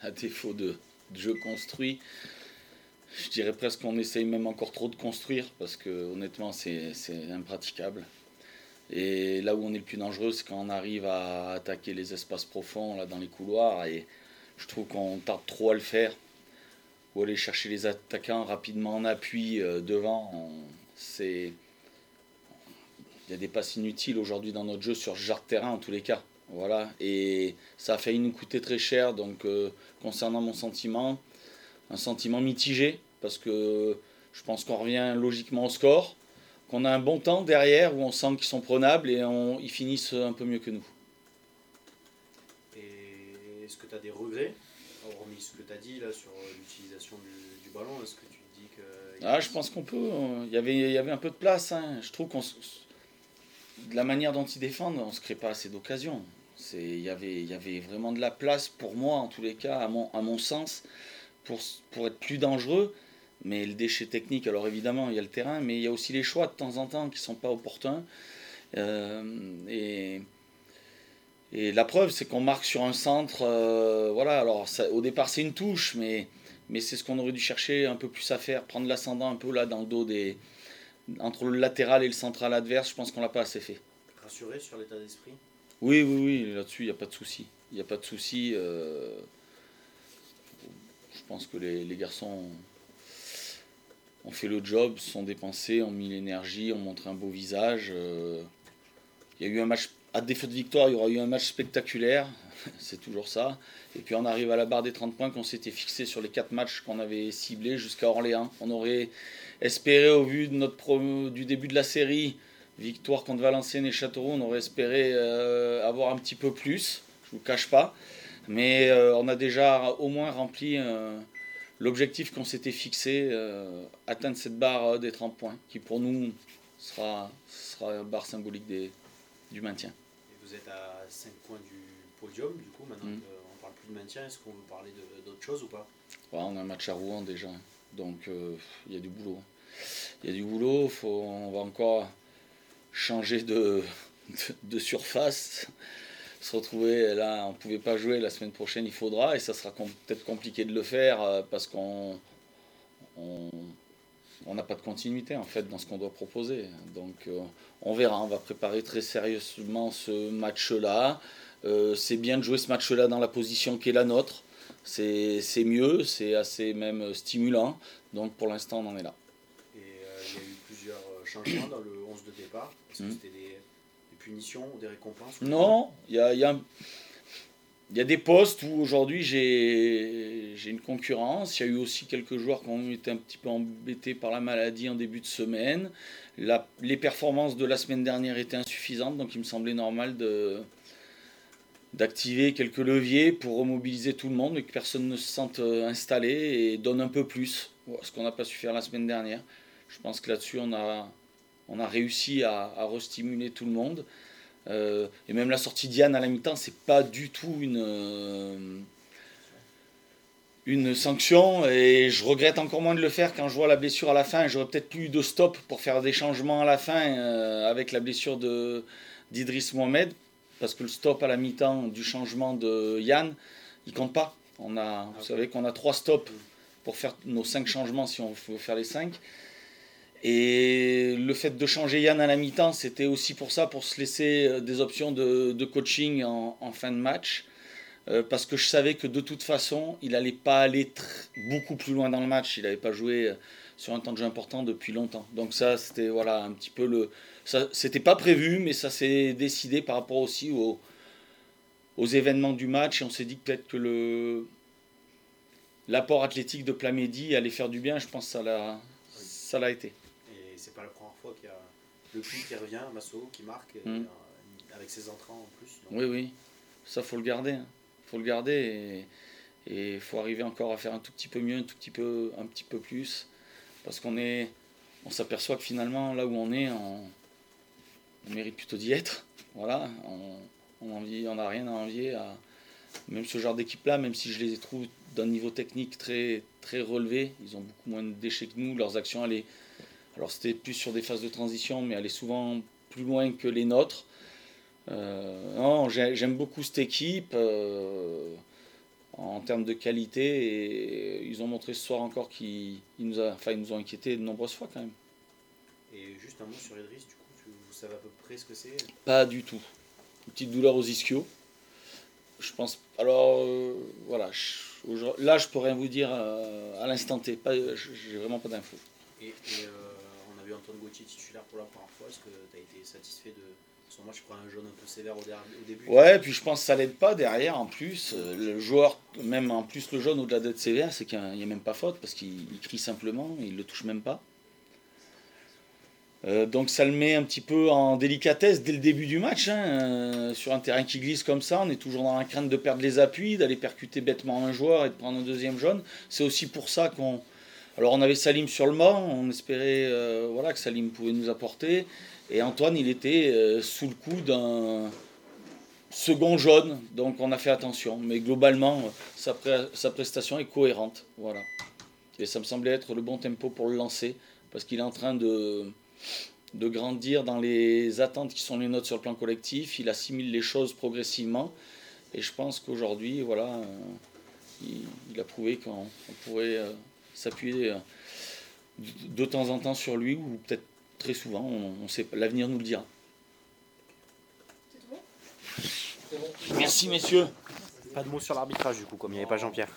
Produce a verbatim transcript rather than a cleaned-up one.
à défaut de, de jeu construit. Je dirais presque qu'on essaye même encore trop de construire parce que honnêtement c'est, c'est impraticable. Et là où on est le plus dangereux, c'est quand on arrive à attaquer les espaces profonds là, dans les couloirs. Et je trouve qu'on tarde trop à le faire. Ou aller chercher les attaquants rapidement en appui euh, devant. On, c'est... Il y a des passes inutiles aujourd'hui dans notre jeu sur ce genre de terrain en tous les cas. Voilà. Et ça a failli nous coûter très cher. Donc euh, concernant mon sentiment, un sentiment mitigé. Parce que je pense qu'on revient logiquement au score. Qu'on a un bon temps derrière où on sent qu'ils sont prenables et on, ils finissent un peu mieux que nous. Et est-ce que tu as des regrets, hormis ce que tu as dit là sur l'utilisation du, du ballon, est-ce que tu te dis que... Ah, je pense qu'on peut. Il y avait, il y avait un peu de place. Hein. Je trouve qu'on, de la manière dont ils défendent, on ne se crée pas assez d'occasions. C'est, il y avait, il y avait vraiment de la place pour moi, en tous les cas, à mon, à mon sens, pour, pour être plus dangereux. Mais le déchet technique, alors évidemment, il y a le terrain, mais il y a aussi les choix de temps en temps qui ne sont pas opportuns. Euh, et, et la preuve, c'est qu'on marque sur un centre. Euh, voilà, alors ça, au départ, c'est une touche, mais, mais c'est ce qu'on aurait dû chercher un peu plus à faire. Prendre l'ascendant un peu là dans le dos des. Entre le latéral et le central adverse, je pense qu'on ne l'a pas assez fait. Rassuré sur l'état d'esprit ? Oui, oui, oui, là-dessus, il n'y a pas de souci. Il n'y a pas de souci. Euh, je pense que les, les garçons ont fait le job, se sont dépensés, ont mis l'énergie, ont montré un beau visage. Euh, il y a eu un match, à défaut de victoire, il y aura eu un match spectaculaire, c'est toujours ça. Et puis on arrive à la barre des trente points qu'on s'était fixé sur les quatre matchs qu'on avait ciblés jusqu'à Orléans. On aurait espéré, au vu de notre pro, du début de la série, victoire contre Valenciennes et Châteauroux, on aurait espéré euh, avoir un petit peu plus, je ne vous cache pas. Mais euh, on a déjà au moins rempli euh, l'objectif qu'on s'était fixé, euh, atteindre cette barre des trente points, qui pour nous sera, sera la barre symbolique des, du maintien. Et vous êtes à cinq points du podium, du coup, maintenant mmh. qu'on ne parle plus de maintien, est-ce qu'on veut parler de, d'autres choses ou pas ? Ouais, on a un match à Rouen déjà, donc il euh, y a du boulot. Il y a du boulot, faut, on va encore changer de, de, de surface, se retrouver là, on ne pouvait pas jouer la semaine prochaine, il faudra, et ça sera com- peut-être compliqué de le faire euh, parce qu'on on, on n'a pas de continuité en fait dans ce qu'on doit proposer. Donc euh, on verra, on va préparer très sérieusement ce match-là. Euh, c'est bien de jouer ce match-là dans la position qui est la nôtre. C'est, c'est mieux, c'est assez même stimulant. Donc pour l'instant on en est là. Et euh, il y a eu plusieurs changements dans le onze de départ. Est-ce que mmh. c'était des, des punitions ou des récompenses ou Non, il y a, y a un... Il y a des postes où aujourd'hui j'ai, j'ai une concurrence. Il y a eu aussi quelques joueurs qui ont été un petit peu embêtés par la maladie en début de semaine. La, les performances de la semaine dernière étaient insuffisantes, donc il me semblait normal de, d'activer quelques leviers pour remobiliser tout le monde et que personne ne se sente installé et donne un peu plus, ce qu'on n'a pas su faire la semaine dernière. Je pense que là-dessus on a, on a réussi à, à restimuler tout le monde. Euh, et même la sortie d'Yann à la mi-temps, c'est pas du tout une, euh, une sanction. Et je regrette encore moins de le faire quand je vois la blessure à la fin. J'aurais peut-être plus de stop pour faire des changements à la fin euh, avec la blessure de, d'Idriss Mohamed. Parce que le stop à la mi-temps du changement de Yann, il compte pas. On a, vous savez qu'on a trois stops pour faire nos cinq changements si on veut faire les cinq. Et le fait de changer Yann à la mi-temps, c'était aussi pour ça, pour se laisser des options de, de coaching en, en fin de match. Euh, parce que je savais que de toute façon, il n'allait pas aller tr- beaucoup plus loin dans le match. Il n'avait pas joué sur un temps de jeu important depuis longtemps. Donc ça, c'était voilà, un petit peu le... Ça, c'était pas prévu, mais ça s'est décidé par rapport aussi aux, aux événements du match. Et on s'est dit que peut-être que le, l'apport athlétique de Plamedy allait faire du bien. Je pense que ça l'a, oui. ça l'a été. C'est pas la première fois qu'il y a le Puy qui revient, Masso qui marque, mmh. et, avec ses entrants en plus. Donc... Oui, oui, ça faut le garder. Hein. Faut le garder et il faut arriver encore à faire un tout petit peu mieux, un tout petit peu, un petit peu plus. Parce qu'on est, on s'aperçoit que finalement, là où on est, on, on mérite plutôt d'y être. Voilà, on n'a on on rien à envier à même ce genre d'équipe-là, même si je les trouve d'un niveau technique très, très relevé. Ils ont beaucoup moins de déchets que nous, leurs actions, elles Alors c'était plus sur des phases de transition, mais elle est souvent plus loin que les nôtres. Euh, non, j'aime beaucoup cette équipe. Euh, en termes de qualité. Et ils ont montré ce soir encore qu'ils ils nous, a, enfin, ils nous ont inquiétés de nombreuses fois quand même. Et juste un mot sur Idriss, du coup, tu, vous savez à peu près ce que c'est? Pas du tout. Une petite douleur aux ischios. Je pense. Alors, euh, voilà. Je, là, je peux rien vous dire euh, à l'instant T. Pas, j'ai vraiment pas d'infos. Et, et euh, on a vu Antoine Gauthier titulaire pour la première fois. Est-ce que tu as été satisfait de son match? Je prends un jaune un peu sévère au, au début. Ouais, puis je pense que ça l'aide pas derrière en plus. Euh, le joueur, même en plus le jaune au-delà d'être sévère, c'est qu'il n'y a, a même pas faute parce qu'il crie simplement, il le touche même pas. Euh, donc ça le met un petit peu en délicatesse dès le début du match. Hein. Euh, sur un terrain qui glisse comme ça, on est toujours dans la crainte de perdre les appuis, d'aller percuter bêtement un joueur et de prendre un deuxième jaune. C'est aussi pour ça qu'on... Alors on avait Salim sur le banc, on espérait euh, voilà, que Salim pouvait nous apporter. Et Antoine, il était euh, sous le coup d'un second jaune, donc on a fait attention. Mais globalement, sa, pré- sa prestation est cohérente. Voilà. Et ça me semblait être le bon tempo pour le lancer, parce qu'il est en train de... de grandir dans les attentes qui sont les nôtres sur le plan collectif. Il assimile les choses progressivement. Et je pense qu'aujourd'hui, voilà, euh, il, il a prouvé qu'on on pourrait euh, s'appuyer euh, de, de temps en temps sur lui, ou peut-être très souvent, on, on sait, l'avenir nous le dira. C'est tout bon? Merci messieurs. Pas de mots sur l'arbitrage du coup, comme il n'y avait pas Jean-Pierre.